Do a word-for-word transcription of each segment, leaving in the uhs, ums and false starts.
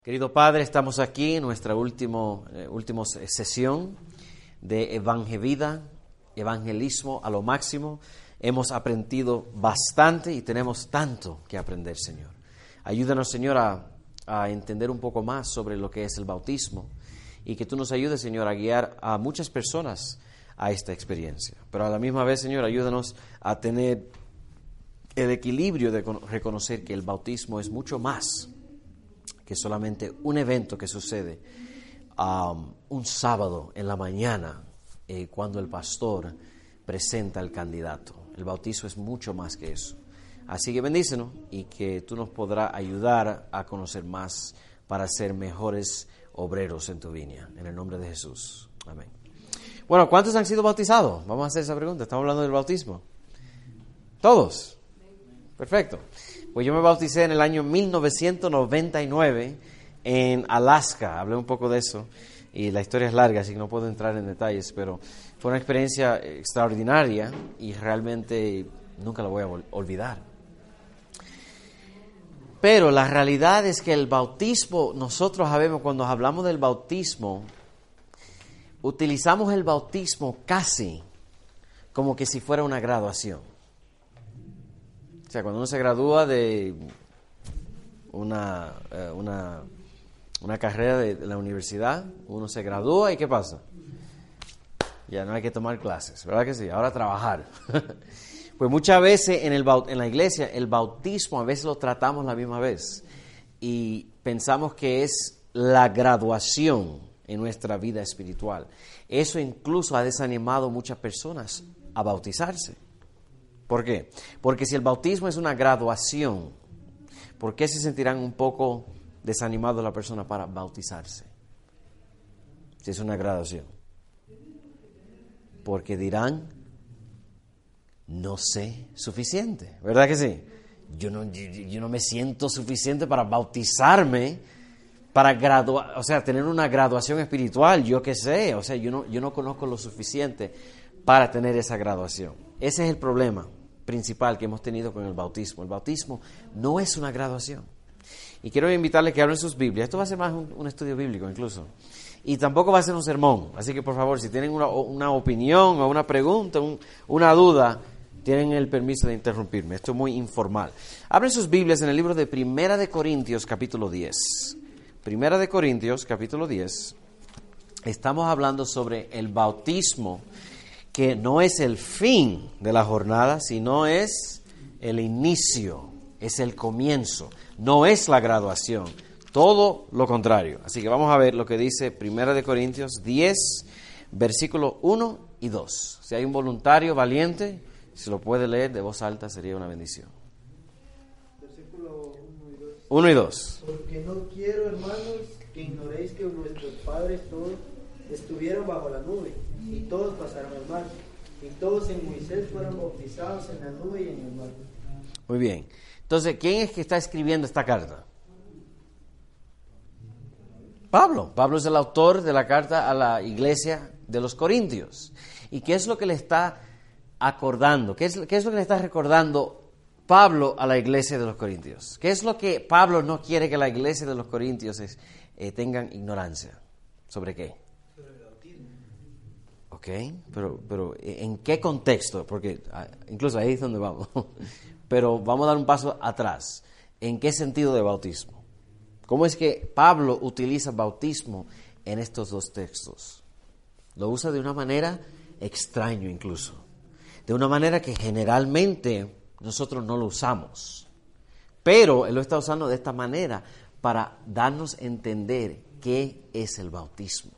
Querido Padre, estamos aquí en nuestra último, eh, última sesión de Evangevida, evangelismo a lo máximo. Hemos aprendido bastante y tenemos tanto que aprender, Señor. Ayúdanos, Señor, a, a entender un poco más sobre lo que es el bautismo y que tú nos ayudes, Señor, a guiar a muchas personas a esta experiencia. Pero a la misma vez, Señor, ayúdanos a tener el equilibrio de reconocer que el bautismo es mucho más que solamente un evento que sucede um, un sábado en la mañana eh, cuando el pastor presenta al candidato. El bautismo es mucho más que eso. Así que bendícenos y que tú nos podrás ayudar a conocer más para ser mejores obreros en tu viña. En el nombre de Jesús. Amén. Bueno, ¿cuántos han sido bautizados? Vamos a hacer esa pregunta. Estamos hablando del bautismo. ¿Todos? Perfecto. Pues yo me bauticé en el año mil novecientos noventa y nueve en Alaska. Hablé un poco de eso y la historia es larga, así que no puedo entrar en detalles, pero fue una experiencia extraordinaria y realmente nunca la voy a olvidar. Pero la realidad es que el bautismo, nosotros sabemos, cuando hablamos del bautismo, utilizamos el bautismo casi como que si fuera una graduación. O sea, cuando uno se gradúa de una, uh, una, una carrera de la universidad, uno se gradúa y ¿qué pasa? Ya no hay que tomar clases, ¿verdad que sí? Ahora trabajar. Pues muchas veces en, el, en la iglesia el bautismo a veces lo tratamos la misma vez y pensamos que es la graduación en nuestra vida espiritual. Eso incluso ha desanimado a muchas personas a bautizarse. ¿Por qué? Porque si el bautismo es una graduación, ¿por qué se sentirán un poco desanimados la persona para bautizarse? Si es una graduación. Porque dirán, no sé suficiente, ¿verdad que sí? Yo no, yo, yo no me siento suficiente para bautizarme, para graduar, o sea, tener una graduación espiritual, yo qué sé, o sea, yo no, yo no conozco lo suficiente para tener esa graduación. Ese es el problema principal que hemos tenido con el bautismo. El bautismo no es una graduación. Y quiero invitarles que abran sus Biblias. Esto va a ser más un, un estudio bíblico incluso. Y tampoco va a ser un sermón. Así que por favor, si tienen una, una opinión o una pregunta, un, una duda, tienen el permiso de interrumpirme. Esto es muy informal. Abren sus Biblias en el libro de Primera de Corintios, capítulo diez. Primera de Corintios, capítulo diez. Estamos hablando sobre el bautismo, que no es el fin de la jornada, sino es el inicio, es el comienzo, no es la graduación, todo lo contrario. Así que vamos a ver lo que dice Primera de Corintios diez, versículos uno y dos. Si hay un voluntario valiente, si lo puede leer de voz alta, sería una bendición. Versículo uno y dos. uno y dos. Porque no quiero, hermanos, que ignoréis que nuestros padres todos estuvieron bajo la nube, y todos pasaron el mar, y todos en Moisés fueron bautizados en la nube y en el mar. Muy bien. Entonces, ¿quién es que está escribiendo esta carta? Pablo. Pablo es el autor de la carta a la iglesia de los Corintios. ¿Y qué es lo que le está acordando? ¿Qué es, qué es lo que le está recordando Pablo a la iglesia de los Corintios? ¿Qué es lo que Pablo no quiere que la iglesia de los Corintios es, eh, tengan ignorancia? ¿Sobre qué? Ok, pero, pero ¿en qué contexto? Porque incluso ahí es donde vamos. Pero vamos a dar un paso atrás. ¿En qué sentido de bautismo? ¿Cómo es que Pablo utiliza bautismo en estos dos textos? Lo usa de una manera extraña incluso. De una manera que generalmente nosotros no lo usamos. Pero él lo está usando de esta manera para darnos a entender qué es el bautismo.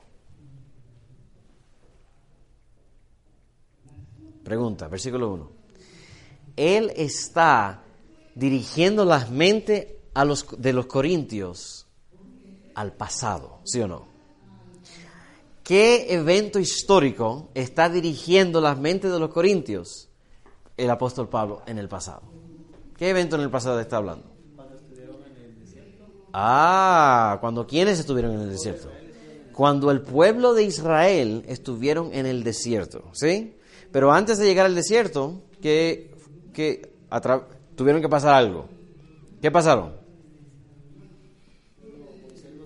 Pregunta, versículo uno. Él está dirigiendo las mentes a los, de los corintios al pasado, ¿sí o no? ¿Qué evento histórico está dirigiendo las mentes de los corintios el apóstol Pablo en el pasado? ¿Qué evento en el pasado está hablando? Cuando estuvieron en el desierto. Ah, ¿cuando quiénes estuvieron en el desierto? Cuando el pueblo de Israel estuvieron en el desierto, ¿sí? Pero antes de llegar al desierto, que, que atra- tuvieron que pasar algo. ¿Qué pasaron?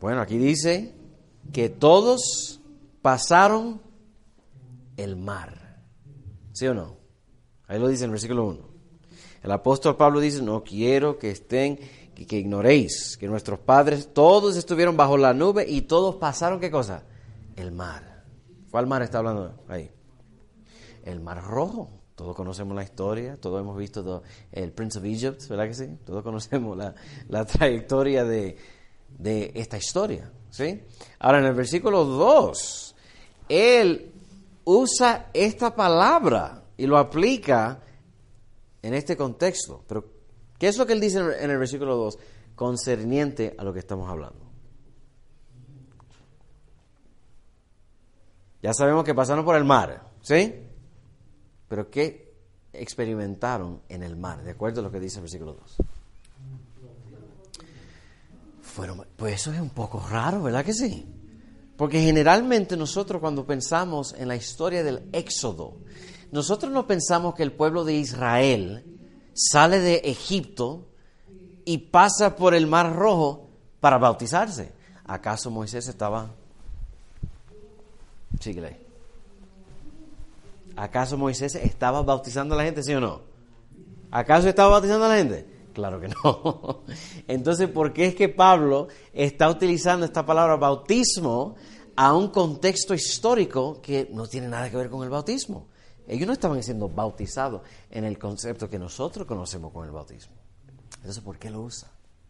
Bueno, aquí dice que todos pasaron el mar. ¿Sí o no? Ahí lo dice en el versículo uno. El apóstol Pablo dice, no quiero que estén, que, que ignoréis, que nuestros padres todos estuvieron bajo la nube y todos pasaron, ¿qué cosa? El mar. ¿Cuál mar está hablando ahí? El Mar Rojo. Todos conocemos la historia, todos hemos visto todo, el Prince of Egypt, ¿verdad que sí? Todos conocemos la, la trayectoria de, de esta historia, ¿sí? Ahora, en el versículo dos, él usa esta palabra y lo aplica en este contexto. Pero, ¿qué es lo que él dice en el versículo dos? Concerniente a lo que estamos hablando. Ya sabemos que pasaron por el mar, ¿sí? Pero ¿qué experimentaron en el mar? De acuerdo a lo que dice el versículo dos. Fueron, pues eso es un poco raro, ¿verdad que sí? Porque generalmente nosotros cuando pensamos en la historia del Éxodo, nosotros no pensamos que el pueblo de Israel sale de Egipto y pasa por el Mar Rojo para bautizarse. ¿Acaso Moisés estaba? Síguele. ¿Acaso Moisés estaba bautizando a la gente, sí o no? ¿Acaso estaba bautizando a la gente? Claro que no. Entonces, ¿por qué es que Pablo está utilizando esta palabra bautismo a un contexto histórico que no tiene nada que ver con el bautismo? Ellos no estaban siendo bautizados en el concepto que nosotros conocemos con el bautismo. Entonces, ¿por qué lo usa?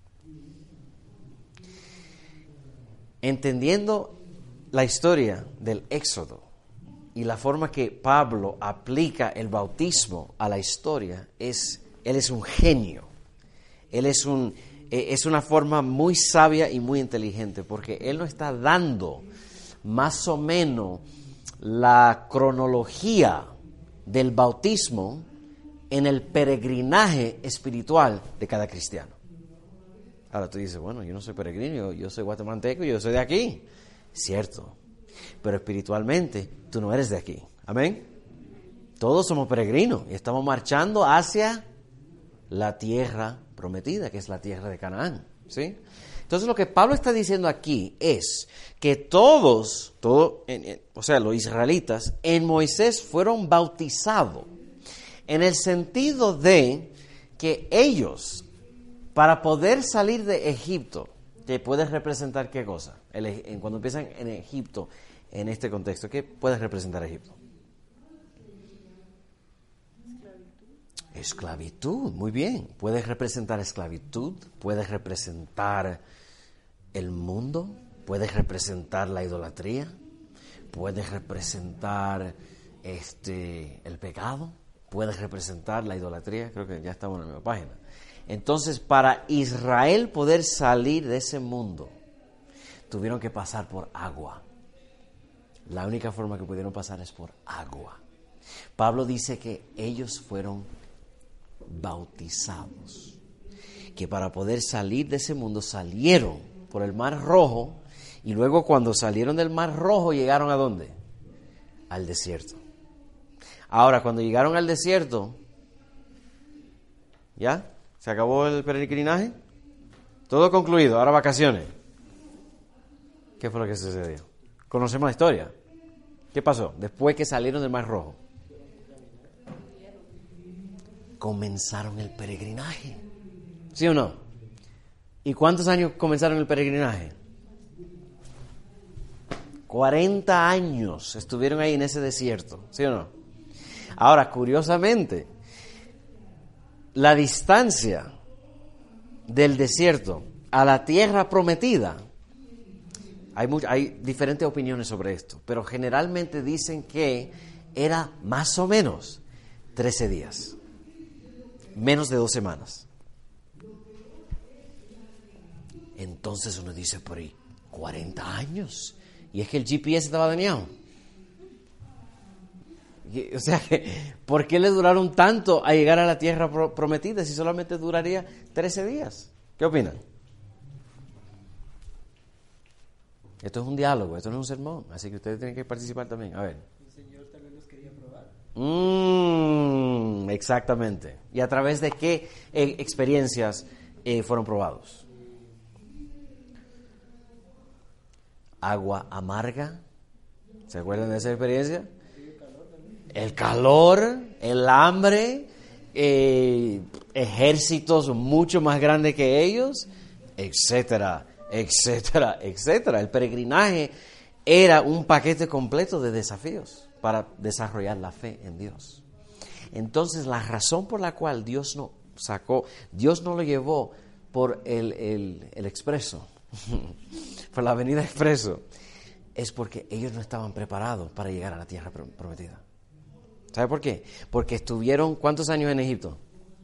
Entendiendo la historia del Éxodo y la forma que Pablo aplica el bautismo a la historia, es, él es un genio. Él es, un, es una forma muy sabia y muy inteligente, porque él no está dando más o menos la cronología del bautismo en el peregrinaje espiritual de cada cristiano. Ahora tú dices, bueno, yo no soy peregrino, yo, yo soy guatemalteco, yo soy de aquí. Cierto, pero espiritualmente tú no eres de aquí. Amén. Todos somos peregrinos y estamos marchando hacia la tierra prometida, que es la tierra de Canaán, ¿sí? Entonces lo que Pablo está diciendo aquí es que todos, todo, en, en, o sea, los israelitas en Moisés fueron bautizados en el sentido de que ellos, para poder salir de Egipto, que puede representar qué cosa, el, en, cuando empiezan en Egipto, en este contexto, ¿qué puede representar Egipto? Esclavitud, muy bien. Puede representar esclavitud, puede representar el mundo, puede representar la idolatría, puede representar este el pecado, puede representar la idolatría. Creo que ya estamos en la misma página. Entonces, para Israel poder salir de ese mundo, tuvieron que pasar por agua. La única forma que pudieron pasar es por agua. Pablo dice que ellos fueron bautizados, que para poder salir de ese mundo salieron por el Mar Rojo, y luego cuando salieron del Mar Rojo llegaron ¿a dónde? Al desierto. Ahora, cuando llegaron al desierto, ¿ya? ¿Se acabó el peregrinaje? Todo concluido, ahora vacaciones. ¿Qué fue lo que sucedió? Conocemos la historia. ¿Qué pasó? Después que salieron del Mar Rojo, comenzaron el peregrinaje. ¿Sí o no? ¿Y cuántos años comenzaron el peregrinaje? cuarenta años estuvieron ahí en ese desierto. ¿Sí o no? Ahora, curiosamente, la distancia del desierto a la tierra prometida, hay, muy, hay diferentes opiniones sobre esto, pero generalmente dicen que era más o menos trece días. Menos de dos semanas. Entonces uno dice, por ahí, cuarenta años. Y es que el G P S estaba dañado. O sea, ¿por qué le duraron tanto a llegar a la tierra prometida si solamente duraría trece días? ¿Qué opinan? Esto es un diálogo, esto no es un sermón, así que ustedes tienen que participar también. A ver. El Señor también los quería probar. Mm, exactamente. ¿Y a través de qué eh, experiencias eh, fueron probados? agua amarga. ¿Se acuerdan de esa experiencia? El calor, el hambre, eh, ejércitos mucho más grandes que ellos, etcétera, etcétera, etcétera. El peregrinaje era un paquete completo de desafíos para desarrollar la fe en Dios. Entonces, la razón por la cual Dios no sacó, Dios no lo llevó por el, el, el expreso, por la avenida expreso, es porque ellos no estaban preparados para llegar a la tierra prometida. ¿Sabe por qué? Porque estuvieron, ¿cuántos años en Egipto?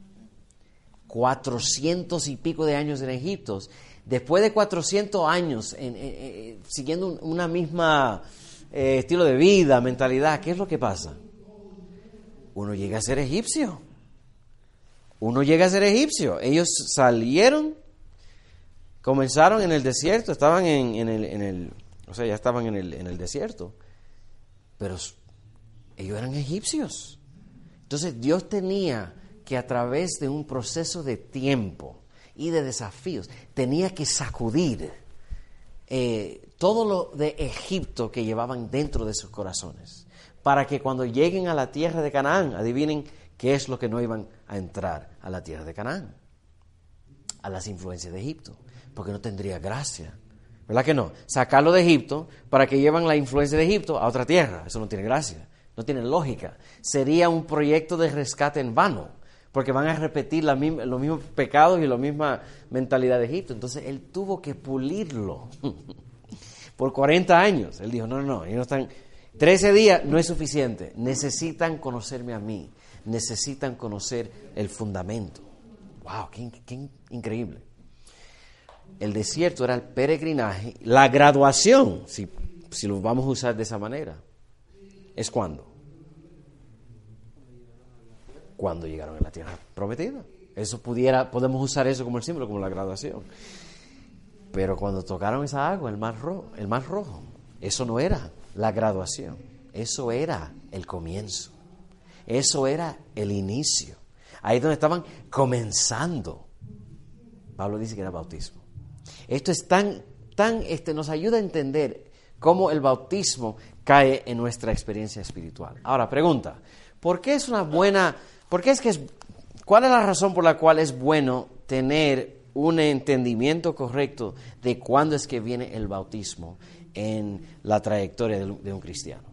Cuatrocientos y pico de años en Egipto. Después de cuatrocientos años en, en, en, siguiendo una misma eh, estilo de vida, mentalidad, ¿qué es lo que pasa? Uno llega a ser egipcio. Uno llega a ser egipcio. Ellos salieron, comenzaron en el desierto, estaban en, en, el, en el, o sea, ya estaban en el, en el desierto, pero ellos eran egipcios. Entonces Dios tenía que, a través de un proceso de tiempo y de desafíos, tenía que sacudir eh, todo lo de Egipto que llevaban dentro de sus corazones, para que cuando lleguen a la tierra de Canaán, adivinen qué es lo que no iban a entrar a la tierra de Canaán: a las influencias de Egipto, porque no tendría gracia. ¿Verdad que no? Sacarlo de Egipto para que lleven la influencia de Egipto a otra tierra, eso no tiene gracia, no tiene lógica. Sería un proyecto de rescate en vano, porque van a repetir la misma, los mismos pecados y la misma mentalidad de Egipto. Entonces él tuvo que pulirlo por cuarenta años. Él dijo, no, no, no, ellos no están... trece días no es suficiente, necesitan conocerme a mí, necesitan conocer el fundamento. ¡Wow! ¡Qué, qué increíble! El desierto era el peregrinaje, la graduación, si, si lo vamos a usar de esa manera, ¿es cuándo? Cuando llegaron a la tierra prometida. Eso pudiera, podemos usar eso como el símbolo, como la graduación. Pero cuando tocaron esa agua, el mar rojo, el mar rojo, eso no era la graduación, eso era el comienzo, eso era el inicio. Ahí es donde estaban comenzando. Pablo dice que era bautismo. Esto es tan, tan, este, nos ayuda a entender cómo el bautismo cae en nuestra experiencia espiritual. Ahora, pregunta, ¿por qué es una buena, por qué es que es, cuál es la razón por la cual es bueno tener un entendimiento correcto de cuándo es que viene el bautismo en la trayectoria de un, de un cristiano?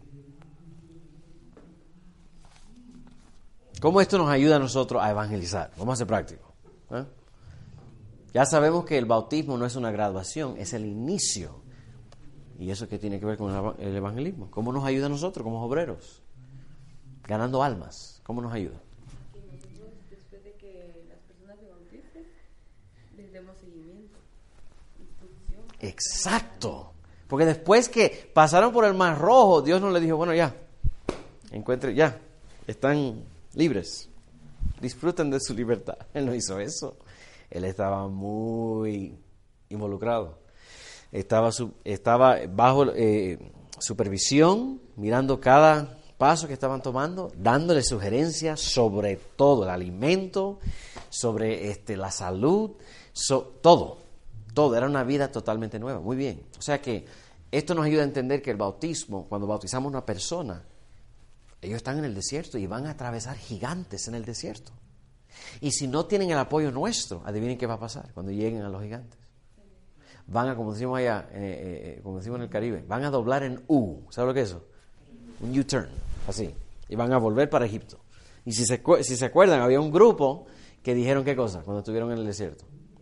¿Cómo esto nos ayuda a nosotros a evangelizar? Vamos a ser prácticos. ¿eh? Ya sabemos que el bautismo no es una graduación, es el inicio. ¿Y eso qué tiene que ver con el evangelismo? ¿Cómo nos ayuda a nosotros como obreros? Ganando almas. ¿Cómo nos ayuda? Después de que las personas se bauticen, les demos seguimiento, instrucción. Exacto. Porque después que pasaron por el Mar Rojo, Dios no le dijo, bueno, ya, encuentre, ya, están libres, disfruten de su libertad. Él no hizo eso. Él estaba muy involucrado. Estaba, su, estaba bajo eh, supervisión, mirando cada paso que estaban tomando, dándole sugerencias sobre todo el alimento, sobre este, la salud, so, todo, todo. Era una vida totalmente nueva. Muy bien. O sea que esto nos ayuda a entender que el bautismo, cuando bautizamos a una persona, ellos están en el desierto y van a atravesar gigantes en el desierto. Y si no tienen el apoyo nuestro, adivinen qué va a pasar cuando lleguen a los gigantes. Van a, como decimos allá, eh, eh, como decimos en el Caribe, van a doblar en U. ¿Sabes lo que es eso? Un U-turn, así. Y van a volver para Egipto. Y si se, si se acuerdan, había un grupo que dijeron qué cosa cuando estuvieron en el desierto.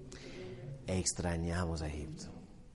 Extrañamos a Egipto.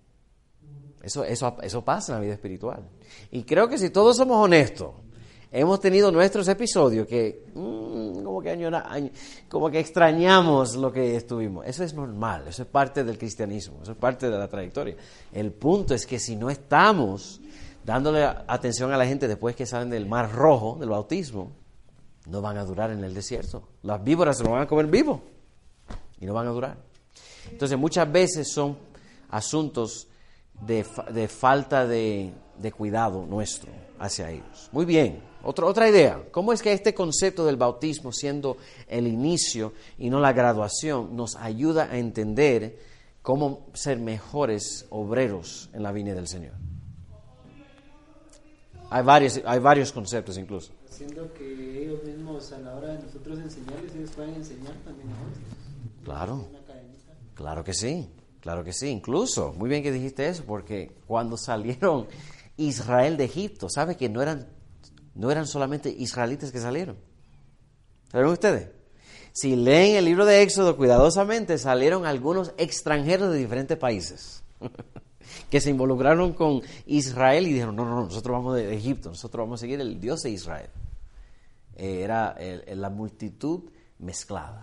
Eso, eso, eso pasa en la vida espiritual. Y creo que si todos somos honestos, hemos tenido nuestros episodios que mmm, como que añora, añ, como que extrañamos lo que estuvimos. Eso es normal, eso es parte del cristianismo, eso es parte de la trayectoria. El punto es que si no estamos dándole atención a la gente después que salen del Mar Rojo, del bautismo, no van a durar en el desierto. Las víboras se lo van a comer vivo y no van a durar. Entonces muchas veces son asuntos de, de falta de, de cuidado nuestro hacia ellos. Muy bien. Otra, otra idea, ¿cómo es que este concepto del bautismo, siendo el inicio y no la graduación, nos ayuda a entender cómo ser mejores obreros en la viña del Señor. Hay varios, hay varios conceptos incluso. Haciendo que ellos mismos, a la hora de nosotros enseñarles, ellos puedan enseñar también a otros. Claro, Una cadenita. claro que sí, claro que sí. Incluso, muy bien que dijiste eso, porque cuando salieron Israel de Egipto, ¿sabe que no eran, no eran solamente israelitas que salieron? ¿Saben ustedes? Si leen el libro de Éxodo cuidadosamente, salieron algunos extranjeros de diferentes países que se involucraron con Israel y dijeron, no, no, no, nosotros vamos de Egipto, nosotros vamos a seguir el Dios de Israel. Eh, era el, la multitud mezclada.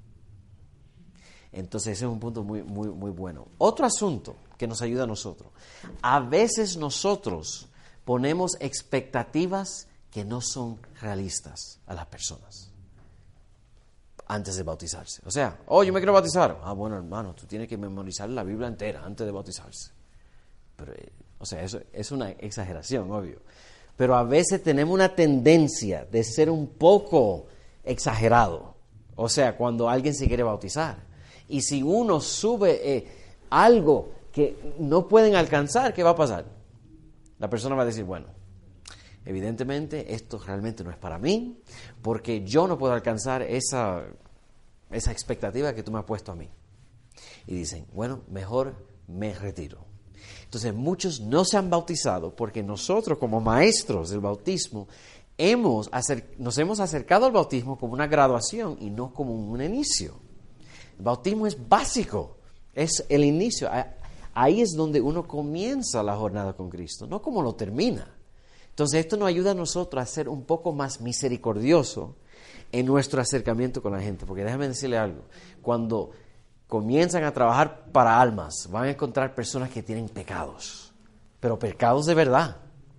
Entonces ese es un punto muy, muy, muy bueno. Otro asunto que nos ayuda a nosotros. A veces nosotros ponemos expectativas que no son realistas a las personas antes de bautizarse. O sea, oh, yo me quiero bautizar. Ah, bueno, hermano, tú tienes que memorizar la Biblia entera antes de bautizarse. Pero, eh, o sea, eso es una exageración, obvio. Pero a veces tenemos una tendencia de ser un poco exagerado. O sea, cuando alguien se quiere bautizar. Y si uno sube eh, algo que no pueden alcanzar, ¿qué va a pasar? La persona va a decir, bueno, evidentemente esto realmente no es para mí, porque yo no puedo alcanzar esa, esa expectativa que tú me has puesto a mí. Y dicen, bueno, mejor me retiro. Entonces muchos no se han bautizado porque nosotros como maestros del bautismo hemos acer- nos hemos acercado al bautismo como una graduación y no como un inicio. El bautismo es básico, es el inicio. Ahí es donde uno comienza la jornada con Cristo, no como lo termina. Entonces esto nos ayuda a nosotros a ser un poco más misericordioso en nuestro acercamiento con la gente. Porque déjame decirle algo, cuando comienzan a trabajar para almas, van a encontrar personas que tienen pecados, pero pecados de verdad.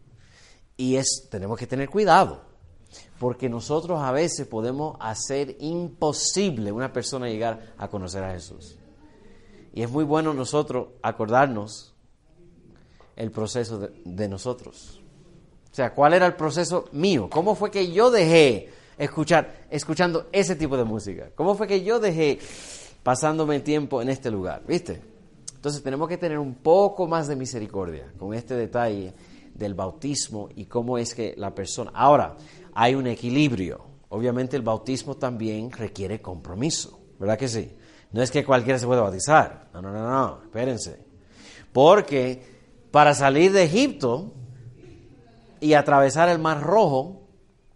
Y es, tenemos que tener cuidado, porque nosotros a veces podemos hacer imposible una persona llegar a conocer a Jesús. Y es muy bueno nosotros acordarnos el proceso de, de nosotros. O sea, ¿cuál era el proceso mío? ¿Cómo fue que yo dejé escuchar, escuchando ese tipo de música? ¿Cómo fue que yo dejé pasándome tiempo en este lugar? ¿Viste? Entonces tenemos que tener un poco más de misericordia con este detalle del bautismo y cómo es que la persona... Ahora, hay un equilibrio. Obviamente el bautismo también requiere compromiso, ¿verdad que sí? No es que cualquiera se pueda bautizar. No, no, no, no, espérense. Porque para salir de Egipto y atravesar el Mar Rojo,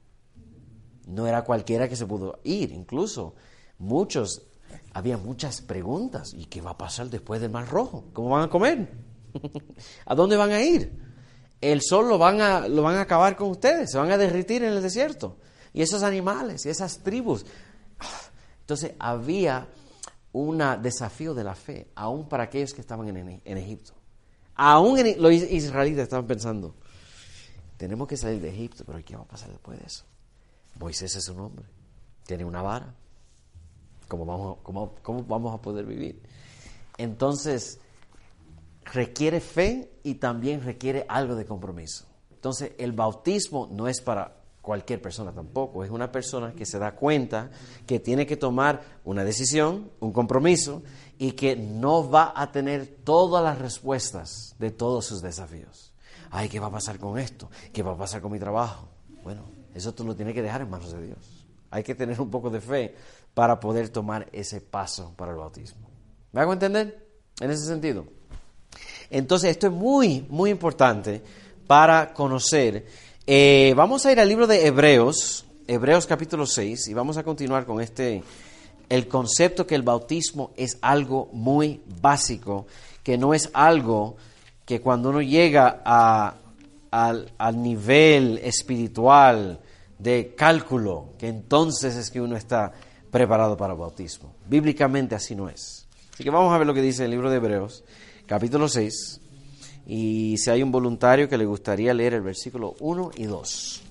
no era cualquiera que se pudo ir. Incluso muchos, había muchas preguntas. ¿Y qué va a pasar después del Mar Rojo? ¿Cómo van a comer? ¿A dónde van a ir? El sol lo van a, lo van a acabar con ustedes, se van a derretir en el desierto. Y esos animales, y esas tribus. Entonces había un desafío de la fe, aún para aquellos que estaban en, en Egipto. Aún en, los israelitas estaban pensando, tenemos que salir de Egipto, pero ¿qué va a pasar después de eso? Moisés es un hombre, tiene una vara. ¿Cómo vamos, cómo, cómo vamos a poder vivir? Entonces, requiere fe y también requiere algo de compromiso. Entonces, el bautismo no es para cualquier persona tampoco. Es una persona que se da cuenta que tiene que tomar una decisión, un compromiso, y que no va a tener todas las respuestas de todos sus desafíos. Ay, ¿qué va a pasar con esto? ¿Qué va a pasar con mi trabajo? Bueno, eso tú lo tienes que dejar en manos de Dios. Hay que tener un poco de fe para poder tomar ese paso para el bautismo. ¿Me hago entender? En ese sentido. Entonces, esto es muy, muy importante para conocer. Eh, vamos a ir al libro de Hebreos, Hebreos capítulo seis, y vamos a continuar con este, el concepto que el bautismo es algo muy básico, que no es algo que cuando uno llega a, al, al nivel espiritual de cálculo, que entonces es que uno está preparado para el bautismo. Bíblicamente así no es. Así que vamos a ver lo que dice el libro de Hebreos, capítulo seis, y si hay un voluntario que le gustaría leer el versículo uno y dos.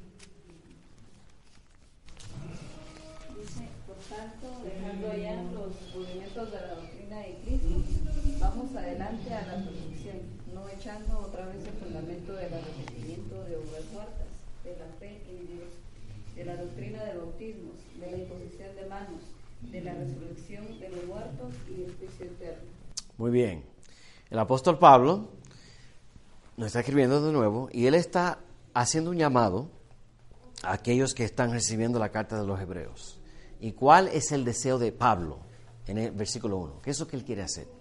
Dice, por tanto, dejando allá los rudimentos de la doctrina de Cristo, vamos adelante a la perfección, no echando otra vez el fundamento del arrepentimiento de obras muertas, de la fe en Dios, de la doctrina de bautismos, de la imposición de manos, de la resurrección de los muertos y del juicio eterno. Muy bien. El apóstol Pablo nos está escribiendo de nuevo y él está haciendo un llamado a aquellos que están recibiendo la carta de los hebreos. ¿Y cuál es el deseo de Pablo en el versículo uno? ¿Qué es lo que él quiere hacer?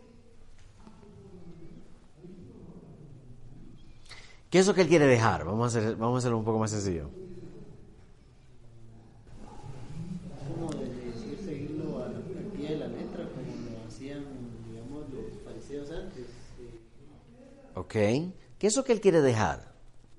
¿Qué es lo que él quiere dejar? Vamos a hacer, vamos a hacerlo un poco más sencillo. Como de decir seguirlo al pie de la letra, como lo hacían, digamos, los fariseos antes. Sí. Ok. ¿Qué es lo que él quiere dejar?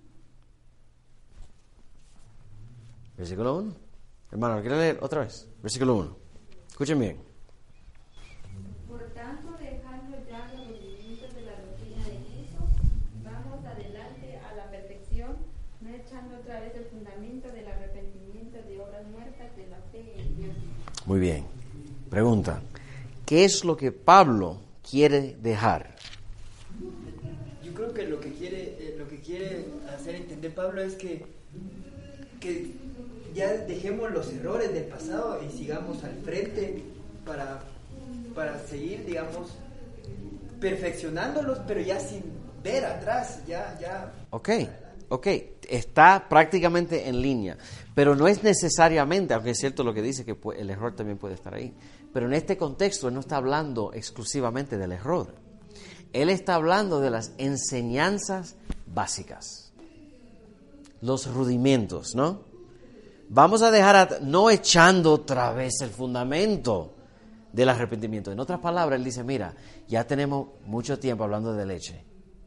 Versículo uno. Hermano, ¿lo quiere leer otra vez? Versículo uno. Escuchen bien. Por tanto, dejando ya los rudimientos de la doctrina de Cristo, vamos adelante a la perfección, no echando otra vez el fundamento del arrepentimiento de obras muertas de la fe en Dios. Muy bien. Pregunta. ¿Qué es lo que Pablo quiere dejar? Yo creo que lo que quiere, eh, lo que quiere hacer entender Pablo es que, que ya dejemos los errores del pasado y sigamos al frente para, para seguir, digamos, perfeccionándolos, pero ya sin ver atrás, ya, ya. Ok, ok, está prácticamente en línea, pero no es necesariamente, aunque es cierto lo que dice, que el error también puede estar ahí, pero en este contexto él no está hablando exclusivamente del error, él está hablando de las enseñanzas básicas, los rudimentos, ¿no? Vamos a dejar, a, no echando otra vez el fundamento del arrepentimiento. En otras palabras, él dice, mira, ya tenemos mucho tiempo hablando de leche.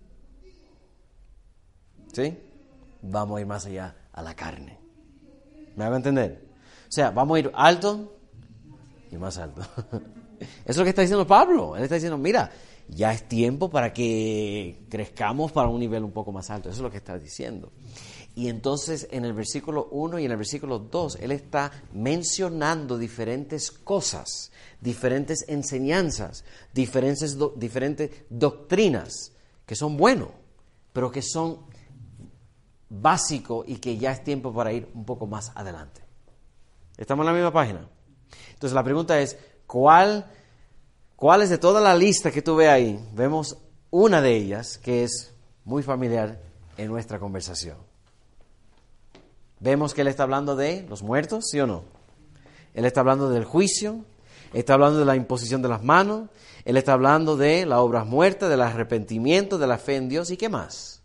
¿Sí? Vamos a ir más allá a la carne. ¿Me hago entender? O sea, vamos a ir alto y más alto. Eso es lo que está diciendo Pablo. Él está diciendo, mira, ya es tiempo para que crezcamos para un nivel un poco más alto. Eso es lo que está diciendo. Y entonces en el versículo uno y en el versículo dos, él está mencionando diferentes cosas, diferentes enseñanzas, diferentes, do, diferentes doctrinas que son buenos, pero que son básicos y que ya es tiempo para ir un poco más adelante. ¿Estamos en la misma página? Entonces la pregunta es, ¿cuál, cuál es de toda la lista que tú ves ahí? Vemos una de ellas que es muy familiar en nuestra conversación. Vemos que él está hablando de los muertos, ¿sí o no? Él está hablando del juicio, está hablando de la imposición de las manos, él está hablando de las obras muertas, del arrepentimiento, de la fe en Dios, ¿y qué más?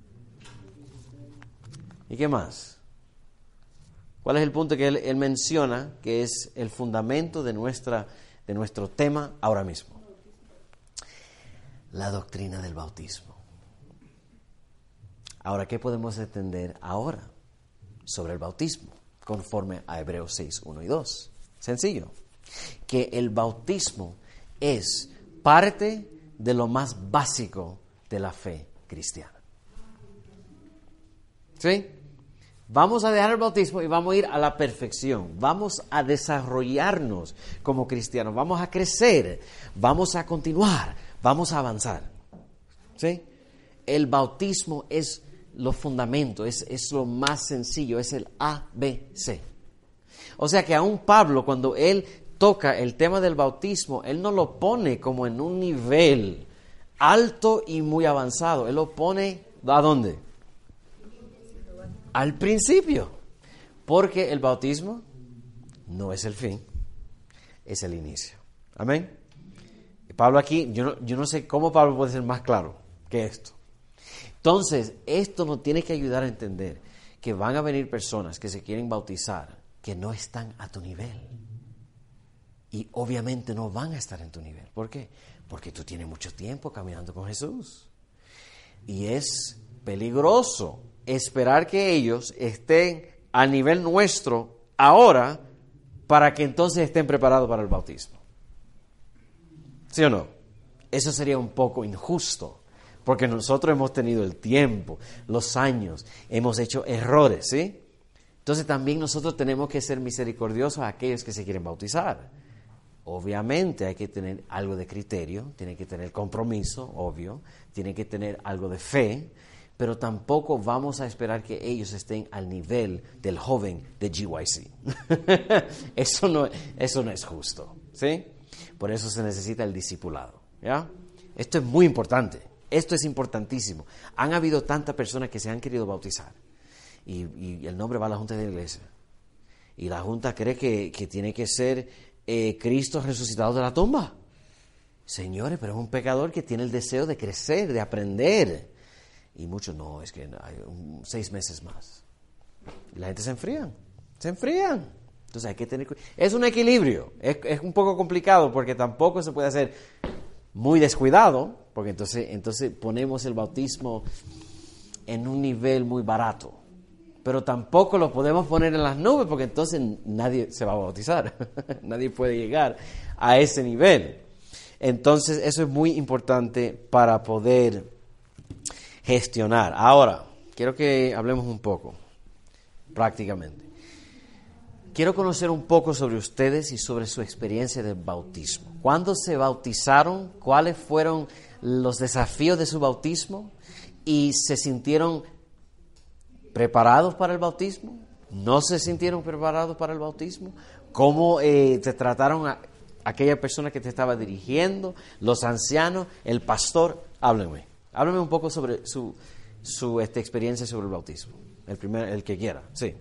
¿Y qué más? ¿Cuál es el punto que él, él menciona que es el fundamento de, nuestra, de nuestro tema ahora mismo? La doctrina del bautismo. Ahora, ¿qué podemos entender ahora sobre el bautismo, conforme a Hebreos seis, uno y dos? Sencillo, que el bautismo es parte de lo más básico de la fe cristiana. ¿Sí? Vamos a dejar el bautismo y vamos a ir a la perfección, vamos a desarrollarnos como cristianos, vamos a crecer, vamos a continuar, vamos a avanzar. ¿Sí? El bautismo es los fundamentos, es, es lo más sencillo, es el A B C. O sea que aún Pablo, cuando él toca el tema del bautismo, él no lo pone como en un nivel alto y muy avanzado, él lo pone ¿a dónde? Al principio, porque el bautismo no es el fin, es el inicio. Amén. Y Pablo aquí, yo no, yo no sé cómo Pablo puede ser más claro que esto. Entonces, esto nos tiene que ayudar a entender que van a venir personas que se quieren bautizar que no están a tu nivel. Y obviamente no van a estar en tu nivel. ¿Por qué? Porque tú tienes mucho tiempo caminando con Jesús. Y es peligroso esperar que ellos estén a nivel nuestro ahora para que entonces estén preparados para el bautismo. ¿Sí o no? Eso sería un poco injusto. Porque nosotros hemos tenido el tiempo, los años, hemos hecho errores, ¿sí? Entonces también nosotros tenemos que ser misericordiosos a aquellos que se quieren bautizar. Obviamente hay que tener algo de criterio, tiene que tener compromiso, obvio, tiene que tener algo de fe, pero tampoco vamos a esperar que ellos estén al nivel del joven de G Y C. eso, no, eso no es justo, ¿sí? Por eso se necesita el discipulado, ¿ya? Esto es muy importante. Esto es importantísimo. Han habido tantas personas que se han querido bautizar y, y el nombre va a la junta de la iglesia. Y la junta cree que, que tiene que ser eh, Cristo resucitado de la tumba. Señores, pero es un pecador que tiene el deseo de crecer, de aprender. Y muchos, no, es que hay un, seis meses más. Y la gente se enfrían, se enfrían. Entonces hay que tener cuidado. Es un equilibrio, es, es un poco complicado porque tampoco se puede hacer muy descuidado, porque entonces, entonces ponemos el bautismo en un nivel muy barato. Pero tampoco lo podemos poner en las nubes porque entonces nadie se va a bautizar. Nadie puede llegar a ese nivel. Entonces eso es muy importante para poder gestionar. Ahora, quiero que hablemos un poco, prácticamente. Quiero conocer un poco sobre ustedes y sobre su experiencia de bautismo. ¿Cuándo se bautizaron? ¿Cuáles fueron los desafíos de su bautismo? ¿Y se sintieron preparados para el bautismo? ¿No se sintieron preparados para el bautismo? ¿Cómo eh, te trataron a aquella persona que te estaba dirigiendo, los ancianos, el pastor? Háblenme. Háblenme un poco sobre su, su este, experiencia sobre el bautismo. El primer, el que quiera, sí.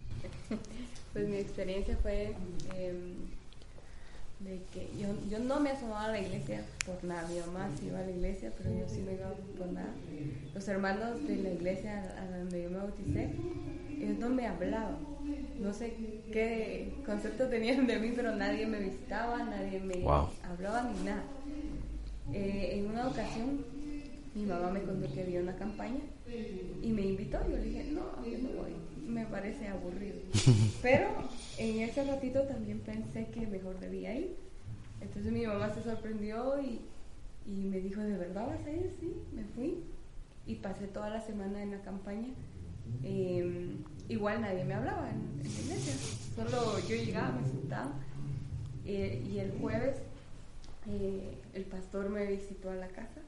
Pues mi experiencia fue eh, de que yo, yo no me asomaba a la iglesia por nada. Mi mamá sí iba a la iglesia, pero yo sí no iba por nada. Los hermanos de la iglesia a donde yo me bauticé, ellos no me hablaban. No sé qué concepto tenían de mí, pero nadie me visitaba, nadie me wow. hablaba ni nada. Eh, en una ocasión, mi mamá me contó que había una campaña y me invitó. Yo le dije, no, yo no voy, me parece aburrido. Pero en ese ratito también pensé que mejor debía ir. Entonces mi mamá se sorprendió y, y me dijo, ¿de verdad vas a ir? Sí, me fui. Y pasé toda la semana en la campaña. Eh, igual nadie me hablaba en, en la iglesia. Solo yo llegaba, me sentaba. Eh, y el jueves eh, el pastor me visitó a la casa.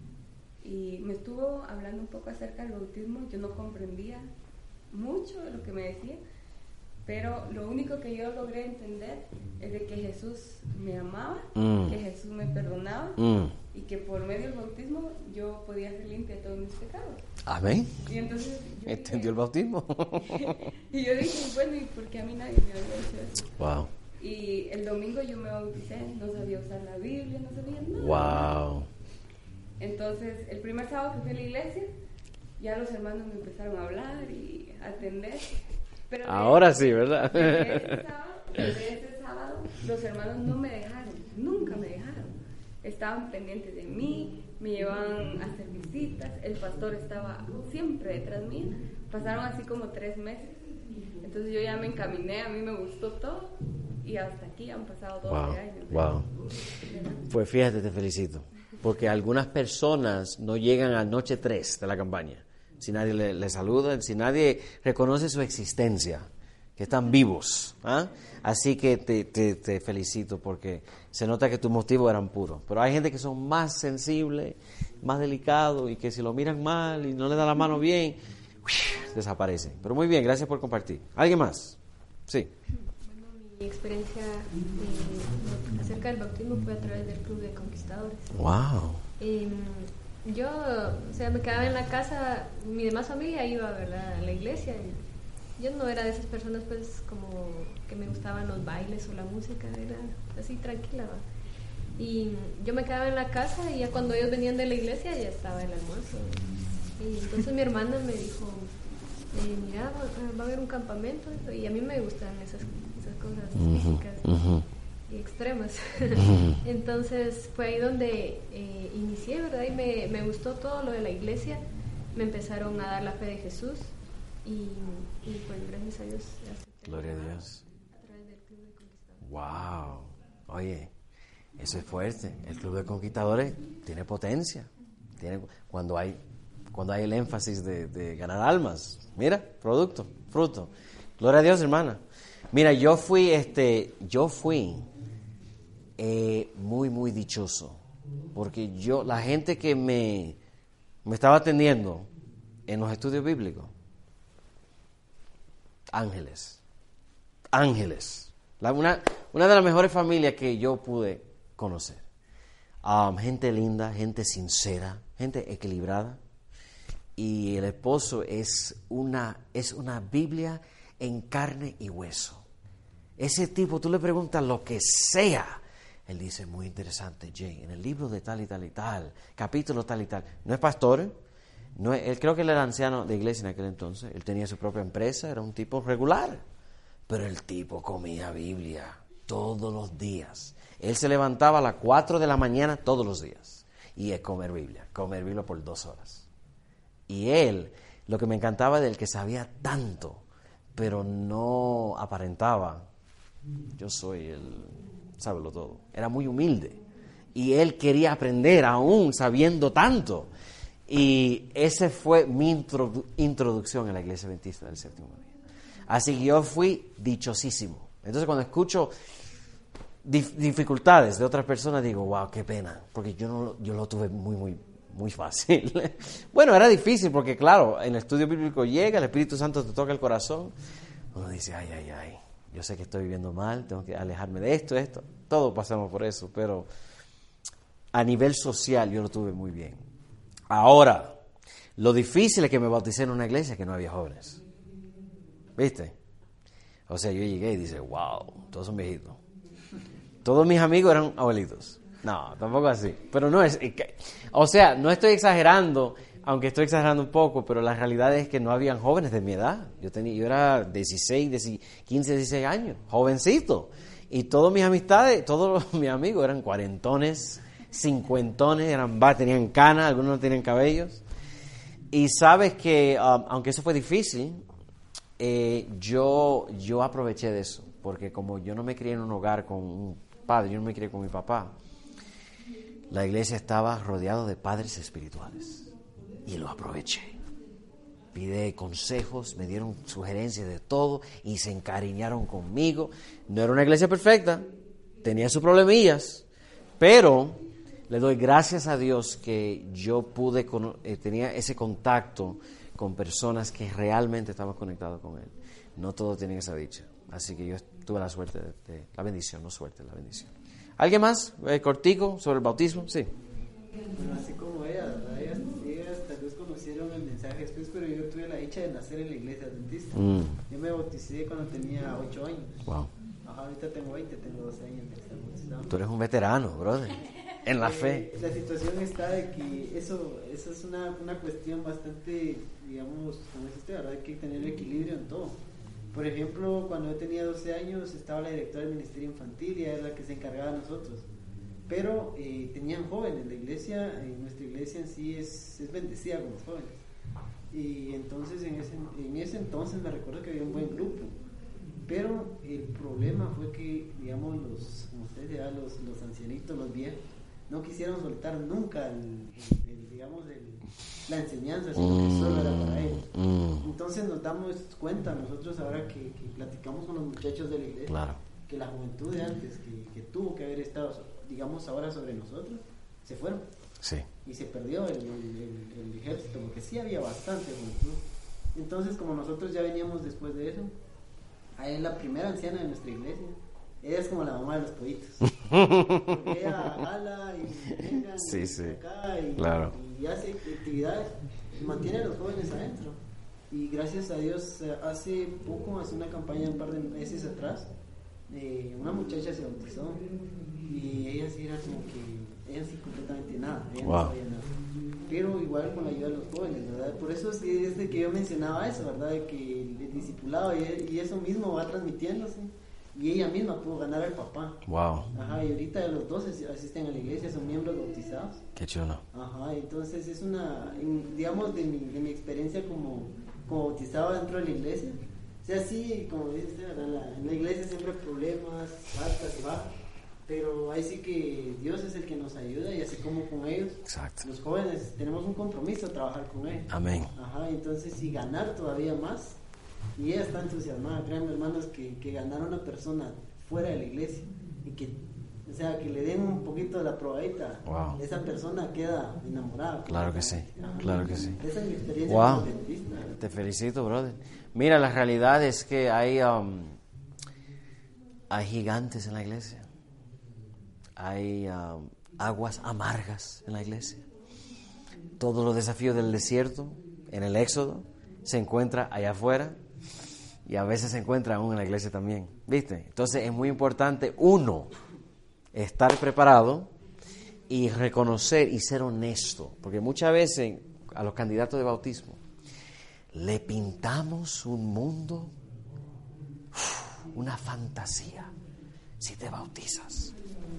Y me estuvo hablando un poco acerca del bautismo. Yo no comprendía mucho de lo que me decía, pero lo único que yo logré entender es de que Jesús me amaba, mm. que Jesús me perdonaba mm. y que por medio del bautismo yo podía ser limpia de todos mis pecados. Amén. Y entonces yo ¿entendió dije, el bautismo? Y yo dije, bueno, ¿y por qué a mí nadie me había dicho eso? Wow. Y el domingo yo me bauticé, no sabía usar la Biblia, no sabía nada. Wow. Entonces, el primer sábado que fui a la iglesia, ya los hermanos me empezaron a hablar y a atender. Pero ahora ese, sí, ¿verdad? Desde ese, sábado, desde ese sábado, los hermanos no me dejaron, nunca me dejaron. Estaban pendientes de mí, me llevaban a hacer visitas, el pastor estaba siempre detrás mío. Pasaron así como tres meses. Entonces yo ya me encaminé, a mí me gustó todo y hasta aquí han pasado doce wow, años. Wow. Pues fíjate, te felicito. Porque algunas personas no llegan a noche tres de la campaña, si nadie le, le saluda, si nadie reconoce su existencia, que están vivos. ¿Ah? Así que te, te, te felicito porque se nota que tus motivos eran puros. Pero hay gente que son más sensibles, más delicados y que si lo miran mal y no le dan la mano bien, desaparecen. Pero muy bien, gracias por compartir. ¿Alguien más? Sí. Mi experiencia eh, acerca del bautismo fue a través del Club de Conquistadores. Wow. Eh, yo, o sea, me quedaba en la casa, mi demás familia iba, ¿verdad?, a la iglesia. Y yo no era de esas personas, pues, como que me gustaban los bailes o la música, era así tranquila, ¿va? Y yo me quedaba en la casa y ya cuando ellos venían de la iglesia ya estaba el almuerzo. Y entonces mi hermana me dijo, eh, mira, va, va a haber un campamento y a mí me gustan esas cosas físicas uh-huh, uh-huh. y extremas. Uh-huh. Entonces fue ahí donde eh, inicié, ¿verdad? Y me, me gustó todo lo de la iglesia. Me empezaron a dar la fe de Jesús y, y pues gracias a Dios. Gloria a Dios. A través del Club de Conquistadores. Wow. Oye, eso es fuerte. El Club de Conquistadores tiene potencia. Tiene, cuando hay cuando hay el énfasis de, de ganar almas. Mira, producto, fruto. Gloria a Dios, hermana. Mira, yo fui, este, yo fui eh, muy, muy dichoso, porque yo, la gente que me, me estaba atendiendo en los estudios bíblicos, ángeles, ángeles, la, una, una de las mejores familias que yo pude conocer. um, gente linda, gente sincera, gente equilibrada. Y el esposo es una, es una Biblia en carne y hueso. Ese tipo, tú le preguntas lo que sea, él dice, muy interesante, Jay, en el libro de tal y tal y tal, capítulo tal y tal. No es pastor, no es, él creo que él era anciano de iglesia en aquel entonces, él tenía su propia empresa, era un tipo regular, pero el tipo comía Biblia todos los días. Él se levantaba a las cuatro de la mañana todos los días y es comer Biblia, comer Biblia por dos horas. Y él, lo que me encantaba de él, que sabía tanto, pero no aparentaba. Yo soy el, sábelo todo. Era muy humilde. Y él quería aprender aún sabiendo tanto. Y esa fue mi introdu- introducción a la Iglesia Adventista del Séptimo Día. Así que yo fui dichosísimo. Entonces cuando escucho dif- dificultades de otras personas, digo, wow, qué pena. Porque yo, no, yo lo tuve muy, muy, muy fácil. Bueno, era difícil porque, claro, en el estudio bíblico llega, el Espíritu Santo te toca el corazón. Uno dice, ay, ay, ay. Yo sé que estoy viviendo mal, tengo que alejarme de esto, esto. Todos pasamos por eso, pero a nivel social yo lo tuve muy bien. Ahora, lo difícil es que me bauticé en una iglesia que no había jóvenes. ¿Viste? O sea, yo llegué y dice, wow, todos son viejitos. Todos mis amigos eran abuelitos. No, tampoco así. Pero no es... O sea, no estoy exagerando, aunque estoy exagerando un poco, pero la realidad es que no habían jóvenes de mi edad. Yo tenía, yo era dieciséis, quince, dieciséis años, jovencito. Y todas mis amistades, todos mis amigos eran cuarentones, cincuentones, eran, tenían canas, algunos no tenían cabellos. Y sabes que, um, aunque eso fue difícil, eh, yo, yo aproveché de eso. Porque como yo no me crié en un hogar con un padre, yo no me crié con mi papá, la iglesia estaba rodeada de padres espirituales. Y lo aproveché. Pide consejos, me dieron sugerencias de todo y se encariñaron conmigo. No era una iglesia perfecta, tenía sus problemillas, pero le doy gracias a Dios que yo pude, con, eh, tenía ese contacto con personas que realmente estaban conectados con Él. No todos tienen esa dicha, así que yo tuve la suerte, de, de, la bendición, no suerte, la bendición. ¿Alguien más? Eh, cortico sobre el bautismo, sí. Bueno, así como ella, ¿verdad? Ellas, ellas tal vez conocieron el mensaje después, pero yo tuve la dicha de nacer en la iglesia adventista. Mm. Yo me bauticé cuando tenía ocho años. Wow. Ajá, ahorita tengo veinte, tengo doce años de estar bautizado. Tú eres un veterano, brother, en la eh, fe. La situación está de que eso, eso es una, una cuestión bastante, digamos, como dice usted, ¿verdad? Hay que tener equilibrio en todo. Por ejemplo, cuando yo tenía doce años, estaba la directora del Ministerio Infantil y era la que se encargaba de nosotros. Pero eh, tenían jóvenes, la iglesia, eh, nuestra iglesia en sí es, es bendecida con los jóvenes. Y entonces en ese, en ese entonces me recuerdo que había un buen grupo. Pero el problema fue que, digamos, los, como ustedes dirán, los, los ancianitos, los viejos, no quisieron soltar nunca el, el, el, digamos, el, la enseñanza, sino que solo era para ellos. Entonces nos damos cuenta nosotros ahora que, que platicamos con los muchachos de la iglesia, claro, que la juventud de antes, que, que tuvo que haber estado, digamos, ahora sobre nosotros, se fueron. Sí. Y se perdió el, el, el, el ejército, porque sí había bastante juventud. Entonces, como nosotros ya veníamos después de eso, ahí es la primera anciana de nuestra iglesia. Ella es como la mamá de los pollitos. Porque ella jala y vengan sí, sí. acá y, claro. y hace actividades y mantiene a los jóvenes adentro. Y gracias a Dios, hace poco, hace una campaña un par de meses atrás, eh, una muchacha se bautizó y ella sí era como que, ella sí completamente nada, ella wow. no sabía nada. Pero igual con la ayuda de los jóvenes, ¿verdad? Por eso es que desde que yo mencionaba eso, ¿verdad? De que el discipulado y, y eso mismo va transmitiéndose. Y ella misma pudo ganar al papá. Wow. Ajá, y ahorita los dos asisten a la iglesia, son miembros bautizados. Qué chulo. Ajá, entonces es una, digamos, de mi, de mi experiencia como, como bautizado dentro de la iglesia. O sea, sí, como dice usted, ¿verdad? En la, en la iglesia siempre hay problemas, altas y bajas. Pero ahí sí que Dios es el que nos ayuda y así como con ellos, exacto, los jóvenes tenemos un compromiso a trabajar con ellos. Amén. Ajá, entonces sí, ganar todavía más. Y ella está entusiasmada, créanme hermanos, que, que ganar a una persona fuera de la iglesia y que, o sea, que le den un poquito de la probadita, wow. esa persona queda enamorada. Claro que sí, Ajá. claro que sí. Esa es mi experiencia wow. como adventista. Te felicito, brother. Mira, la realidad es que hay, um, hay gigantes en la iglesia. Hay, um, aguas amargas en la iglesia. Todos los desafíos del desierto, en el Éxodo, se encuentra allá afuera y a veces se encuentra aún en la iglesia también. ¿Viste? Entonces es muy importante, uno, estar preparado y reconocer y ser honesto. Porque muchas veces a los candidatos de bautismo le pintamos un mundo, una fantasía, si te bautizas.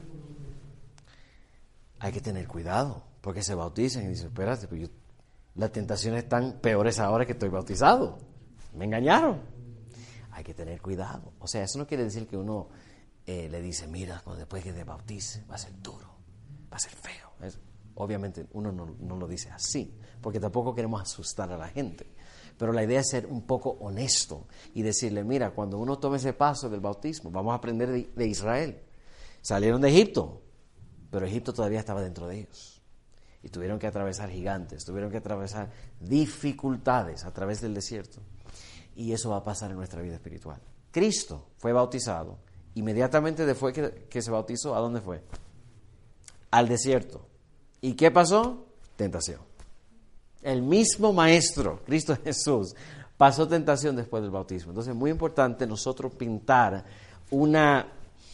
Hay que tener cuidado, porque se bautizan y dicen, espérate, pues yo, las tentaciones están peores ahora que estoy bautizado. Me engañaron. Hay que tener cuidado. O sea, eso no quiere decir que uno eh, le dice, mira, cuando después que te bautice va a ser duro, va a ser feo. Es, obviamente uno no, no lo dice así, porque tampoco queremos asustar a la gente. Pero la idea es ser un poco honesto y decirle, mira, cuando uno tome ese paso del bautismo, vamos a aprender de, de Israel. Salieron de Egipto, pero Egipto todavía estaba dentro de ellos. Y tuvieron que atravesar gigantes, tuvieron que atravesar dificultades a través del desierto. Y eso va a pasar en nuestra vida espiritual. Cristo fue bautizado. Inmediatamente después que, que se bautizó, ¿a dónde fue? Al desierto. ¿Y qué pasó? Tentación. El mismo Maestro, Cristo Jesús, pasó tentación después del bautismo. Entonces es muy importante nosotros pintar una,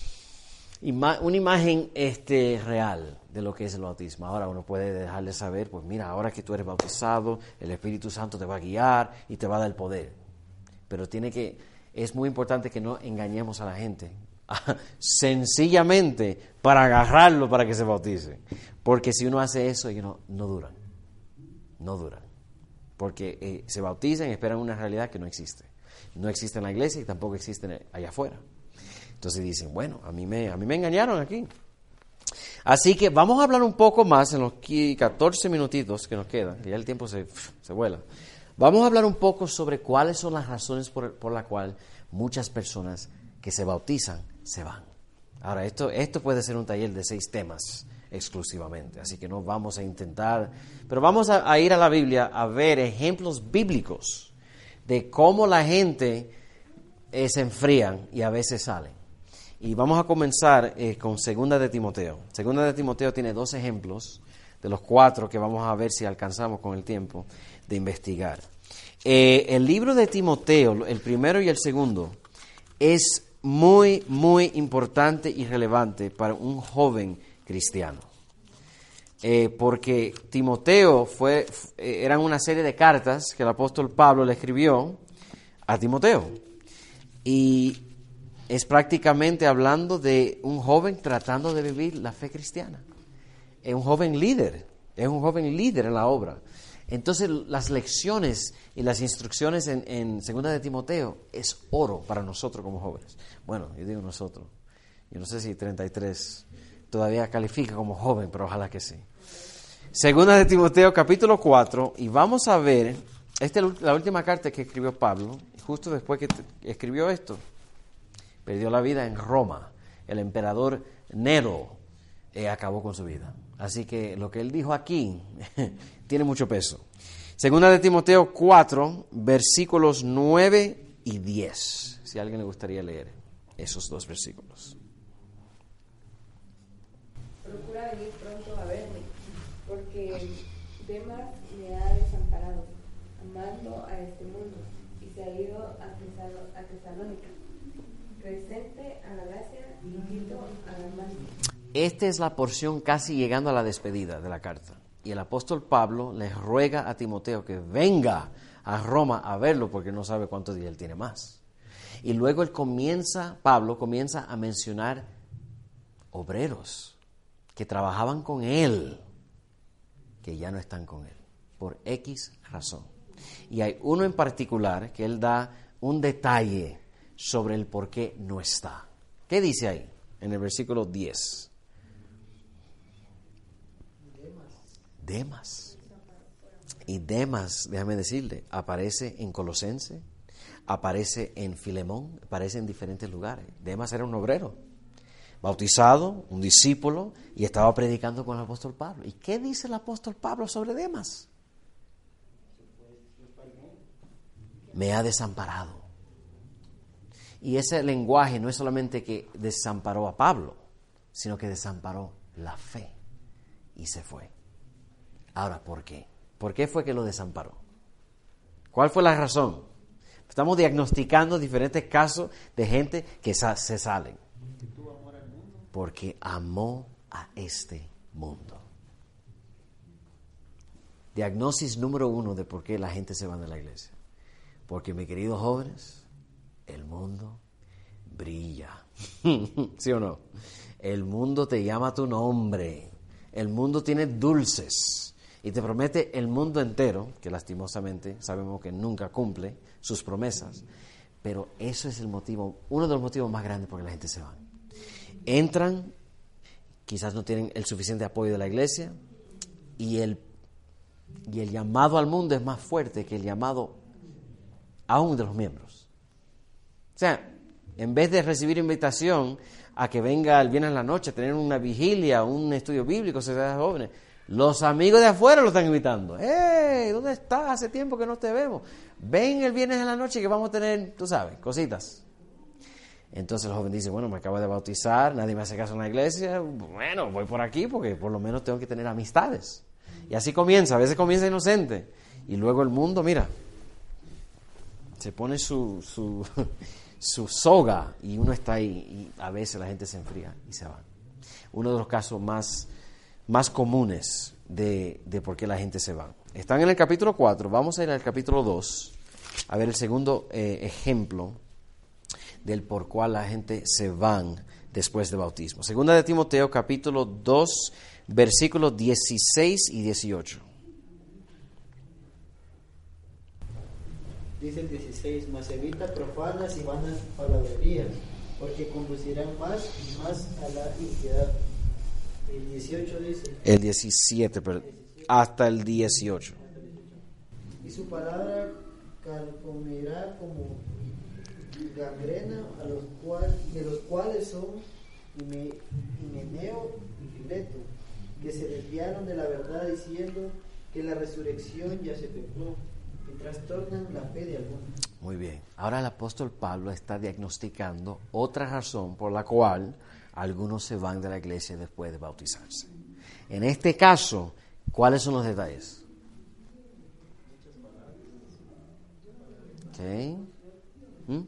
ima- una imagen este, real de lo que es el bautismo. Ahora uno puede dejarle saber, pues mira, ahora que tú eres bautizado, el Espíritu Santo te va a guiar y te va a dar el poder. Pero tiene que, es muy importante que no engañemos a la gente, sencillamente para agarrarlo para que se bautice. Porque si uno hace eso, ellos no, no duran, no duran. Porque eh, se bautizan y esperan una realidad que no existe. No existe en la iglesia y tampoco existe allá afuera. Entonces dicen, bueno, a mí me, a mí me engañaron aquí. Así que vamos a hablar un poco más en los catorce minutitos que nos quedan, que ya el tiempo se, se vuela. Vamos a hablar un poco sobre cuáles son las razones por, por las cuales muchas personas que se bautizan se van. Ahora, esto, esto puede ser un taller de seis temas exclusivamente, así que no vamos a intentar, pero vamos a, a ir a la Biblia a ver ejemplos bíblicos de cómo la gente eh, se enfrían y a veces salen. Y vamos a comenzar eh, con Segunda de Timoteo. Segunda de Timoteo tiene dos ejemplos de los cuatro que vamos a ver si alcanzamos con el tiempo de investigar. Eh, el libro de Timoteo, el primero y el segundo, es muy, muy importante y relevante para un joven cristiano. Eh, porque Timoteo fue, eh, eran una serie de cartas que el apóstol Pablo le escribió a Timoteo. Y es prácticamente hablando de un joven tratando de vivir la fe cristiana. Es un joven líder, es un joven líder en la obra. Entonces las lecciones y las instrucciones en, en Segunda de Timoteo es oro para nosotros como jóvenes. Bueno, yo digo nosotros, yo no sé si treinta y tres todavía califica como joven, pero ojalá que sí. Segunda de Timoteo capítulo cuatro, y vamos a ver, esta es la última carta que escribió Pablo, justo después que escribió esto, perdió la vida en Roma. El emperador Nero eh, acabó con su vida. Así que lo que él dijo aquí tiene mucho peso. Segunda de Timoteo cuatro, versículos nueve y diez. Si a alguien le gustaría leer esos dos versículos. Procura venir pronto a verme, porque Demas me ha desamparado, amando a este mundo, y se ha ido a Tesalónica. Crescente a la gracia y Tito a la Dalmacia. Esta es la porción casi llegando a la despedida de la carta. Y el apóstol Pablo le ruega a Timoteo que venga a Roma a verlo porque no sabe cuántos días él tiene más. Y luego él comienza, Pablo comienza a mencionar obreros que trabajaban con él, que ya no están con él, por X razón. Y hay uno en particular que él da un detalle sobre el por qué no está. ¿Qué dice ahí? En el versículo diez. Demas. Y Demas, déjame decirle, aparece en Colosense, aparece en Filemón, aparece en diferentes lugares. Demas era un obrero, bautizado, un discípulo, y estaba predicando con el apóstol Pablo. ¿Y qué dice el apóstol Pablo sobre Demas? Me ha desamparado. Y ese lenguaje no es solamente que desamparó a Pablo, sino que desamparó la fe. y se fue. Ahora, ¿por qué? ¿Por qué fue que lo desamparó? ¿Cuál fue la razón? Estamos diagnosticando diferentes casos de gente que sa- se salen. Porque amó a este mundo. Diagnosis número uno de por qué la gente se va de la iglesia. Porque, mis queridos jóvenes, el mundo brilla. ¿Sí o no? El mundo te llama a tu nombre. El mundo tiene dulces. Y te promete el mundo entero, que lastimosamente sabemos que nunca cumple sus promesas. Pero eso es el motivo, uno de los motivos más grandes por que la gente se va. Entran, quizás no tienen el suficiente apoyo de la iglesia, y el, y el llamado al mundo es más fuerte que el llamado aún de los miembros. O sea, en vez de recibir invitación a que venga el viernes en la noche a tener una vigilia, un estudio bíblico, sociedades jóvenes, los amigos de afuera lo están invitando. ¡Hey! ¿Dónde estás? Hace tiempo que no te vemos. Ven el viernes en la noche que vamos a tener, tú sabes, cositas. Entonces el joven dice, bueno, me acabo de bautizar, nadie me hace caso en la iglesia, bueno, voy por aquí porque por lo menos tengo que tener amistades. Y así comienza, a veces comienza inocente. Y luego el mundo, mira, se pone su, su, su soga y uno está ahí y a veces la gente se enfría y se va. Uno de los casos más, más comunes de, de por qué la gente se va. Están en el capítulo cuatro, vamos a ir al capítulo dos, a ver el segundo eh, ejemplo del por cual la gente se van después de bautismo. Segunda de Timoteo, capítulo dos, versículos dieciséis y dieciocho. Dice el dieciséis, mas evita profanas y vanas palabrerías, porque conducirán más y más a la impiedad. El dieciocho dice. El diecisiete, pero hasta el dieciocho. Y su palabra carcomerá como gangrena, a los cual, de los cuales son Himeneo y Fileto, que se desviaron de la verdad diciendo que la resurrección ya se efectuó, y trastornan la fe de algunos. Muy bien. Ahora el apóstol Pablo está diagnosticando otra razón por la cual algunos se van de la iglesia después de bautizarse. En este caso, ¿cuáles son los detalles? Okay. ¿Mm?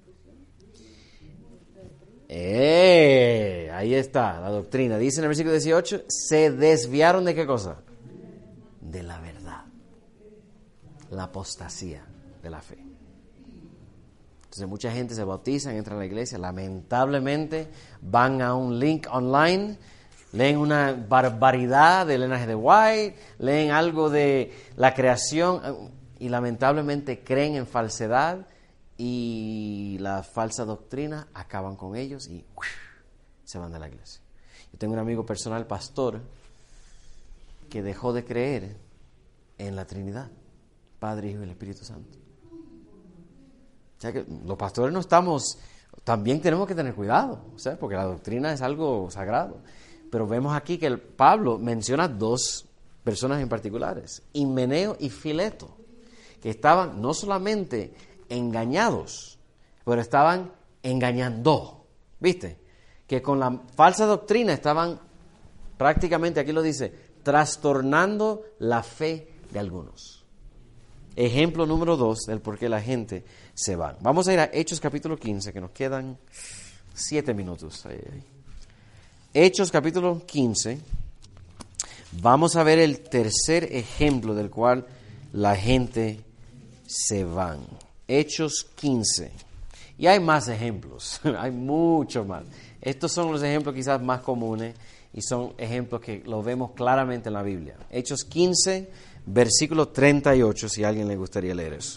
Eh, ahí está la doctrina. Dice en el versículo dieciocho, se desviaron de qué cosa? De la verdad. La apostasía de la fe. Entonces mucha gente se bautiza, entra a la iglesia, lamentablemente van a un link online, leen una barbaridad del linaje de White, leen algo de la creación y lamentablemente creen en falsedad y la falsa doctrina acaban con ellos y ¡uf!, se van de la iglesia. Yo tengo un amigo personal, pastor, que dejó de creer en la Trinidad, Padre, Hijo y el Espíritu Santo. O sea que los pastores no estamos, también tenemos que tener cuidado, o sea, porque la doctrina es algo sagrado. Pero vemos aquí que el Pablo menciona dos personas en particulares, Himeneo y Fileto, que estaban no solamente engañados, pero estaban engañando, ¿viste? Que con la falsa doctrina estaban prácticamente, aquí lo dice, trastornando la fe de algunos. Ejemplo número dos del por qué la gente se va. Vamos a ir a Hechos capítulo quince, que nos quedan siete minutos. Ahí, ahí. Hechos capítulo quince. Vamos a ver el tercer ejemplo del cual la gente se van. Hechos quince. Y hay más ejemplos, hay muchos más. Estos son los ejemplos quizás más comunes y son ejemplos que los vemos claramente en la Biblia. Hechos quince, versículo treinta y ocho, si a alguien le gustaría leer eso.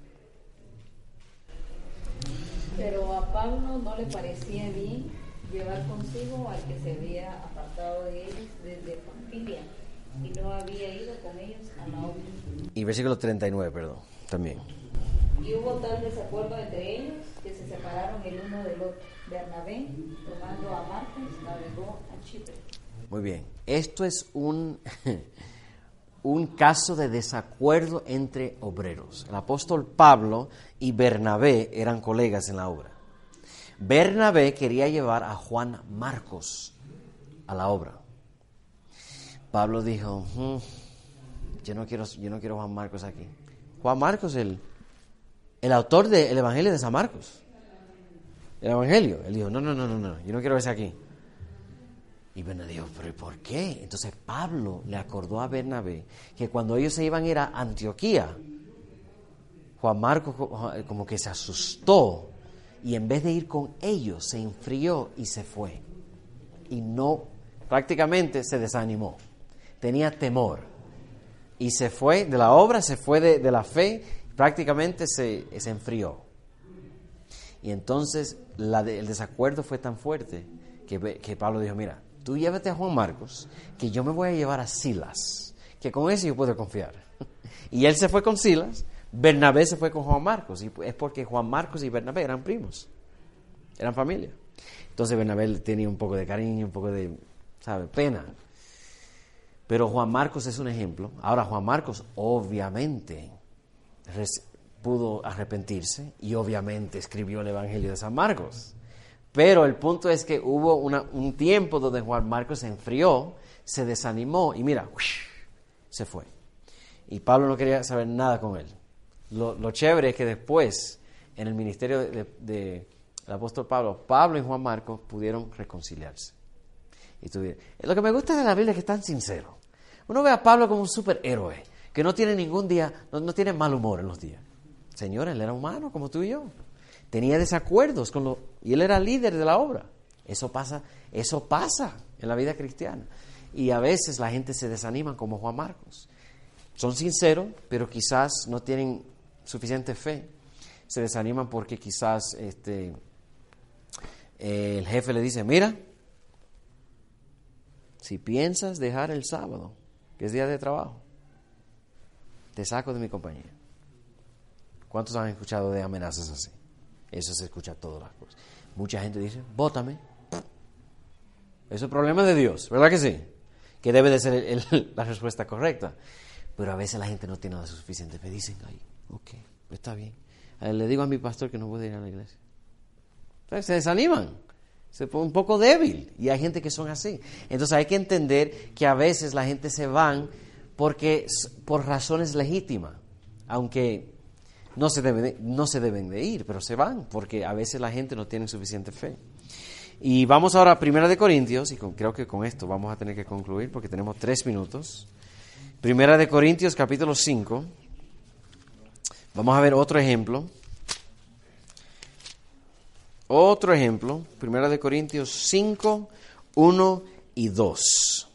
Pero a Pablo no le parecía bien llevar consigo al que se había apartado de ellos desde Panfilia y no había ido con ellos a la obra. Y versículo treinta y nueve, perdón, también. Y hubo tal desacuerdo entre ellos que se separaron el uno del otro. Bernabé, tomando a Marcos, navegó a Chipre. Muy bien. Esto es un, un caso de desacuerdo entre obreros. El apóstol Pablo y Bernabé eran colegas en la obra. Bernabé quería llevar a Juan Marcos a la obra. Pablo dijo, hmm, yo no quiero, yo no quiero Juan Marcos aquí. Juan Marcos, el, el autor del Evangelio de San Marcos. El Evangelio. Él dijo, no, no, no, no, no, yo no quiero ese aquí. Y Bernabé dijo, ¿pero por qué? Entonces Pablo le acordó a Bernabé que cuando ellos se iban a ir a Antioquía, Juan Marcos como que se asustó y en vez de ir con ellos se enfrió y se fue. Y no, prácticamente se desanimó. Tenía temor. Y se fue de la obra, se fue de, de la fe, prácticamente se, se enfrió. Y entonces la de, el desacuerdo fue tan fuerte que, que Pablo dijo, mira, tú llévate a Juan Marcos, que yo me voy a llevar a Silas, que con ese yo puedo confiar. Y él se fue con Silas, Bernabé se fue con Juan Marcos, y es porque Juan Marcos y Bernabé eran primos, eran familia. Entonces Bernabé tenía un poco de cariño, un poco de, ¿sabe?, pena. Pero Juan Marcos es un ejemplo. Ahora Juan Marcos obviamente res, pudo arrepentirse y obviamente escribió el Evangelio de San Marcos. Pero el punto es que hubo una, un tiempo donde Juan Marcos se enfrió, se desanimó y mira, se fue. Y Pablo no quería saber nada con él. Lo, lo chévere es que después, en el ministerio de, de, del apóstol Pablo, Pablo y Juan Marcos pudieron reconciliarse. Y tuvieron. Lo que me gusta de la Biblia es que es tan sincero. Uno ve a Pablo como un superhéroe, que no tiene ningún día, no, no tiene mal humor en los días. Señor, él era humano como tú y yo. Tenía desacuerdos con lo, y él era líder de la obra. Eso pasa, eso pasa en la vida cristiana. Y a veces la gente se desanima como Juan Marcos. Son sinceros, pero quizás no tienen suficiente fe. Se desaniman porque quizás este, eh, el jefe le dice, mira, si piensas dejar el sábado, que es día de trabajo, te saco de mi compañía. ¿Cuántos han escuchado de amenazas así? Eso se escucha todas las cosas. Mucha gente dice, bótame. Eso es problema de Dios, ¿verdad que sí? Que debe de ser el, el, la respuesta correcta. Pero a veces la gente no tiene nada suficiente. Me dicen, ay, ok, pues está bien. Le digo a mi pastor que no puede ir a la iglesia. Entonces, se desaniman. Se pone un poco débil. Y hay gente que son así. Entonces hay que entender que a veces la gente se van porque, por razones legítimas. Aunque no se, debe de, no se deben de ir, pero se van porque a veces la gente no tiene suficiente fe. Y vamos ahora a Primera de Corintios, y con, creo que con esto vamos a tener que concluir porque tenemos tres minutos. Primera de Corintios, capítulo cinco. Vamos a ver otro ejemplo. Otro ejemplo. Primera de Corintios cinco, uno y dos.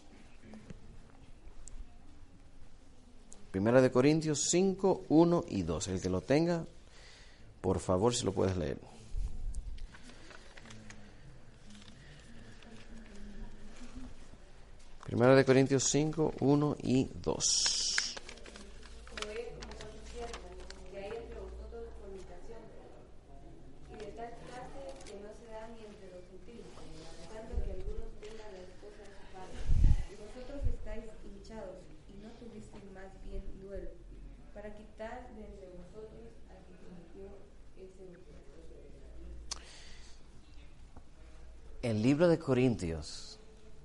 Primera de Corintios cinco, uno y dos. El que lo tenga, por favor, si lo puedes leer. Primera de Corintios cinco, uno y dos. El libro de Corintios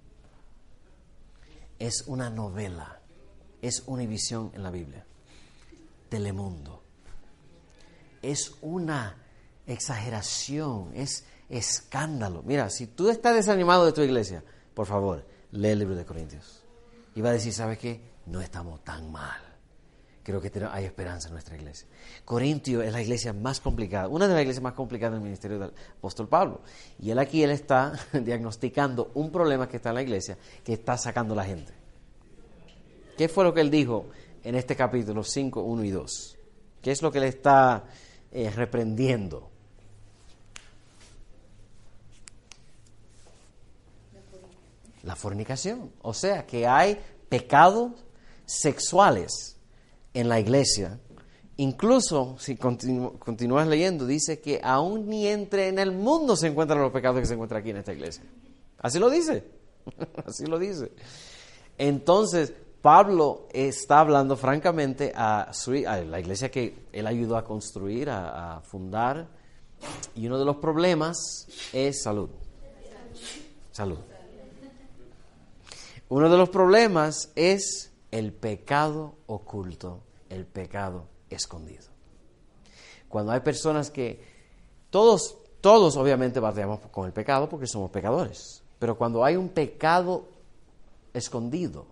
es una novela, es una visión en la Biblia, Telemundo. Es una exageración, es escándalo. Mira, si tú estás desanimado de tu iglesia, por favor, lee el libro de Corintios. Y va a decir, ¿sabes qué? No estamos tan mal. Creo que hay esperanza en nuestra iglesia. Corintio es la iglesia más complicada, una de las iglesias más complicadas del ministerio del apóstol Pablo. Y él aquí, él está diagnosticando un problema que está en la iglesia, que está sacando a la gente. ¿Qué fue lo que él dijo en este capítulo cinco, uno y dos? ¿Qué es lo que él está eh, reprendiendo? La fornicación. O sea, que hay pecados sexuales en la iglesia. Incluso, si continu- continúas leyendo, dice que aún ni entre en el mundo se encuentran los pecados que se encuentran aquí en esta iglesia. Así lo dice. Así lo dice. Entonces, Pablo está hablando francamente a, su, a la iglesia que él ayudó a construir, a, a fundar. Y uno de los problemas es salud. Salud. Uno de los problemas es el pecado oculto, el pecado escondido. Cuando hay personas que, todos, todos obviamente batallamos con el pecado porque somos pecadores, pero cuando hay un pecado escondido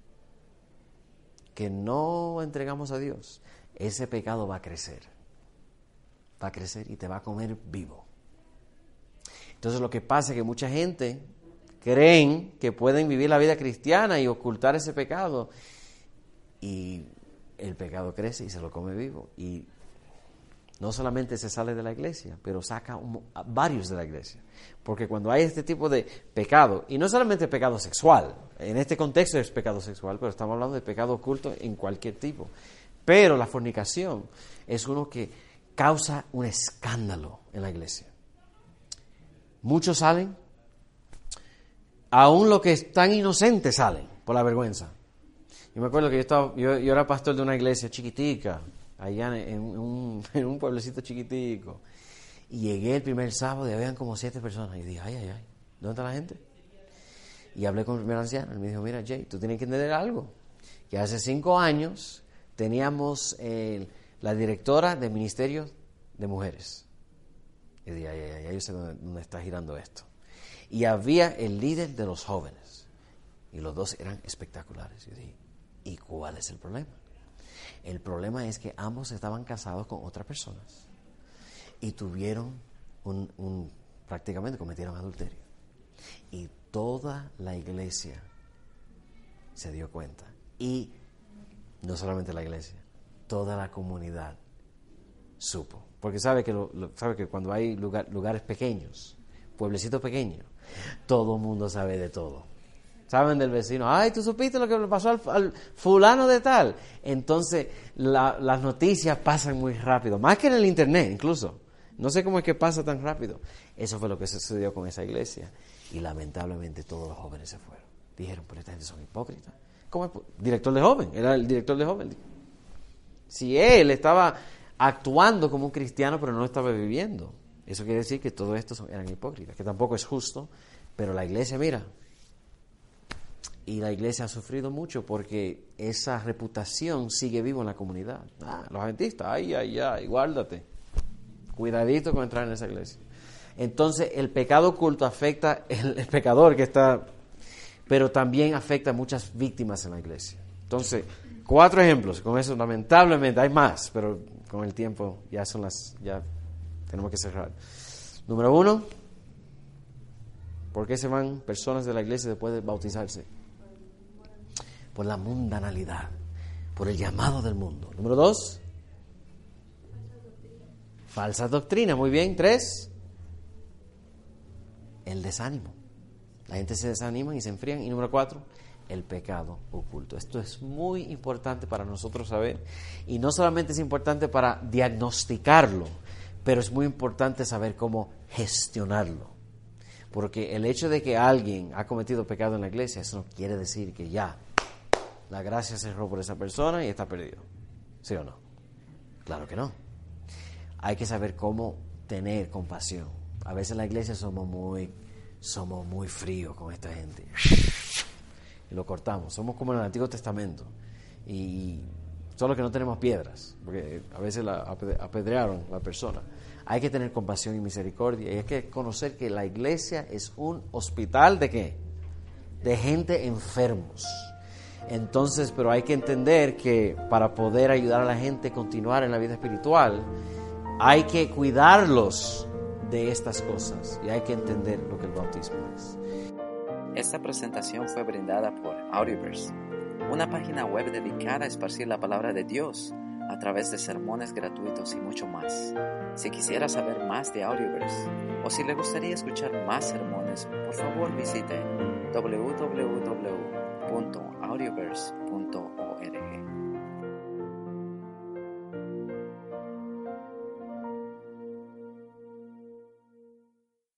que no entregamos a Dios, ese pecado va a crecer, va a crecer y te va a comer vivo. Entonces lo que pasa es que mucha gente creen que pueden vivir la vida cristiana y ocultar ese pecado, y el pecado crece y se lo come vivo, y no solamente se sale de la iglesia, pero saca un, varios de la iglesia, porque cuando hay este tipo de pecado, y no solamente pecado sexual, en este contexto es pecado sexual, pero estamos hablando de pecado oculto en cualquier tipo, pero la fornicación es uno que causa un escándalo en la iglesia. Muchos salen, aún los que están inocentes salen por la vergüenza. Yo me acuerdo que yo, estaba, yo, yo era pastor de una iglesia chiquitica, allá en un, en un pueblecito chiquitico. Y llegué el primer sábado y habían como siete personas. Y dije, ay, ay, ay, ¿dónde está la gente? Y hablé con el primer anciano. Él me dijo, mira, Jay, tú tienes que entender algo. Que hace cinco años teníamos eh, la directora de Ministerio de Mujeres. Y dije, ay, ay, ay, yo sé dónde, dónde está girando esto. Y había el líder de los jóvenes. Y los dos eran espectaculares. Y dije, ¿y cuál es el problema? El problema es que ambos estaban casados con otras personas y tuvieron un, un prácticamente cometieron adulterio. Y toda la iglesia se dio cuenta. Y no solamente la iglesia, toda la comunidad supo. Porque sabe que, lo, lo, sabe que cuando hay lugar, lugares pequeños, pueblecitos pequeños, todo el mundo sabe de todo. Saben del vecino, ay, ¿tú supiste lo que le pasó al, al fulano de tal? Entonces, la, las noticias pasan muy rápido, más que en el internet incluso. No sé cómo es que pasa tan rápido. Eso fue lo que sucedió con esa iglesia. Y lamentablemente todos los jóvenes se fueron. Dijeron, pero esta gente son hipócritas. ¿Cómo es? Director de joven, era el director de joven. Si él estaba actuando como un cristiano, pero no estaba viviendo, eso quiere decir que todos estos eran hipócritas, que tampoco es justo, pero la iglesia, mira... Y la iglesia ha sufrido mucho porque esa reputación sigue viva en la comunidad. Ah, los adventistas, ay, ay, ay, guárdate. Cuidadito con entrar en esa iglesia. Entonces, el pecado oculto afecta el, el pecador que está, pero también afecta a muchas víctimas en la iglesia. Entonces, cuatro ejemplos. Con eso, lamentablemente, hay más, pero con el tiempo ya son las, ya tenemos que cerrar. Número uno, ¿por qué se van personas de la iglesia después de bautizarse? Por la mundanalidad, por el llamado del mundo. Número dos, falsa doctrina. Muy bien. Tres, el desánimo. La gente se desanima y se enfrían. Y número cuatro, el pecado oculto. Esto es muy importante para nosotros saber. Y no solamente es importante para diagnosticarlo, pero es muy importante saber cómo gestionarlo. Porque el hecho de que alguien ha cometido pecado en la iglesia, eso no quiere decir que ya la gracia se cerró por esa persona y está perdido. ¿Sí o no? Claro que no. Hay que saber cómo tener compasión. A veces en la iglesia somos muy, somos muy fríos con esta gente. Y lo cortamos. Somos como en el Antiguo Testamento. Y solo que no tenemos piedras, porque a veces la apedrearon la persona. Hay que tener compasión y misericordia. Y hay que conocer que la iglesia es un hospital ¿de qué? De gente enfermos. Entonces, pero hay que entender que para poder ayudar a la gente a continuar en la vida espiritual, hay que cuidarlos de estas cosas y hay que entender lo que el bautismo es. Esta presentación fue brindada por Audioverse, una página web dedicada a esparcir la palabra de Dios a través de sermones gratuitos y mucho más. Si quisiera saber más de Audioverse o si le gustaría escuchar más sermones, por favor visite doble u doble u doble u punto audioverse punto org.